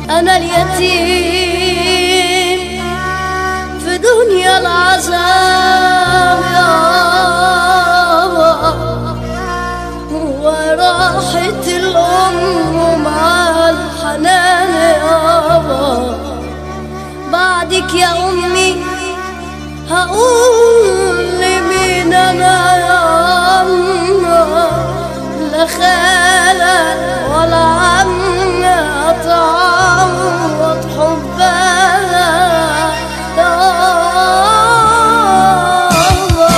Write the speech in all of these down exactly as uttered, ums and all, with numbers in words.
أنا اليتيم في دنيا العذاب يابا، وراحة الأم مع الحنان يابا. بعدك يا أمي هقول لمين أنا ياما، لا خالة ولا عمة تعوض حبها يابا.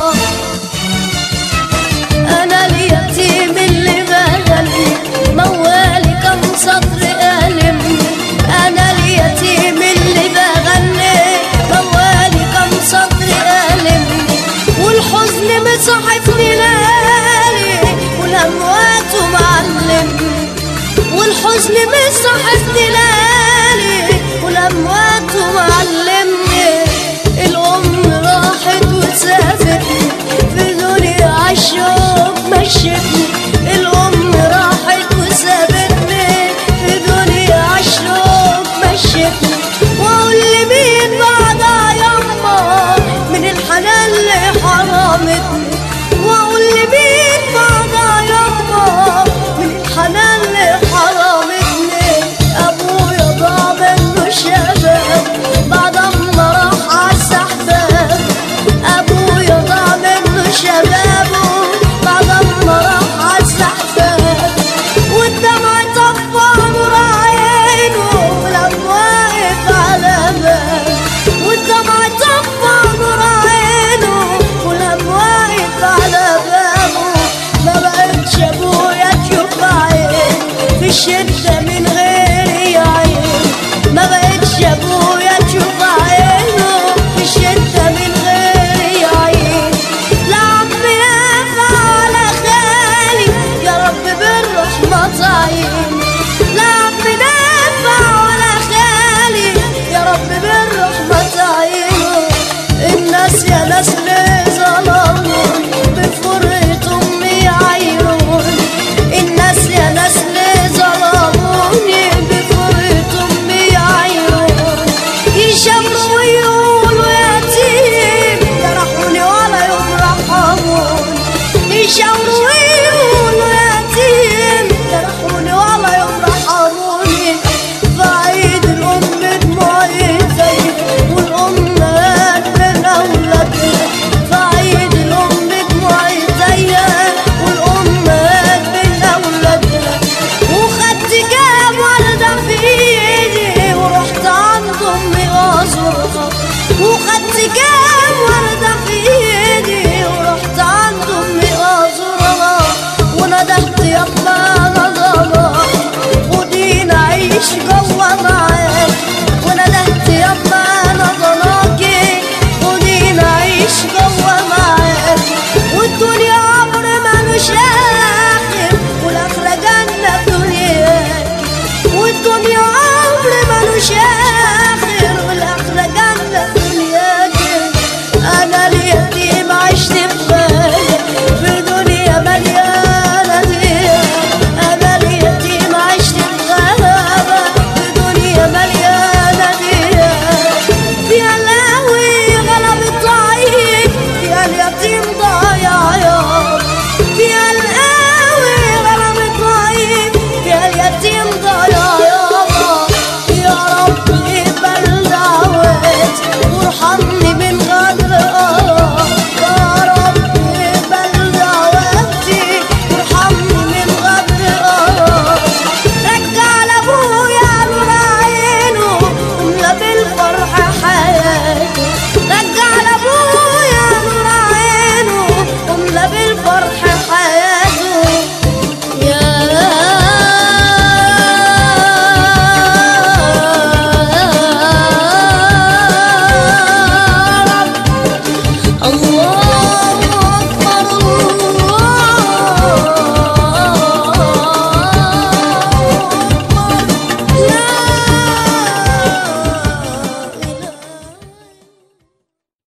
أنا اليتيم اللي بغني موالي كم سطر ألم، أنا اليتيم اللي بغني موالي كم سطر ألم، والحزن مصاحبني ليالي والأموات معلم، والحزن مصاحبني ليالي والأموات معلمني. الأم راحت وسافتني في دنيا عالشوق مشتني، الأم راحت وسابتني في دنيا عالشوق مشتني. وأقول لمين بعدها يما من الحنان اللي حرمتني، وأقول لمين بعدها يما من الحنان اللي حرمتني. أبويا ضاع منه شباب بعد ما راح عالسحباب، أبويا ضاع منه شبابه بعد ما راح عالسحباب، والدمع طفى نور عينه ولما واقف على باب، والدمع طفى نور عينه ولما واقف على بابه. ما بقتش أبويا تشوف عين في الشدة من غيري عين، ما بقتش أبويا تشوف عينه في الشدة من غيري عين. لا عمي نافع ولا خالي يا رب بالرحمة تعين، لا عمي نافع ولا خالي يا رب بالرحمة تعينه. الناس يا ناس ليه ظلموني بفرقة أمي عيروني، الناس يا ناس ليه ظلموني بفرقة أمي عيروني. يشمروا ويقولوا يتيم جرحوني ولا يوم رحموني، يشمروا ويقولوا يتيم جرحوني ولا يوم رحموني. فعيد الأم دموعي زايد والأمهات من أولادها، فعيد الأم دموعي زايد والأمهات من أولادها. وخدت كام وردة في إيدي ورحت عند أمي أزورها، وخدت كام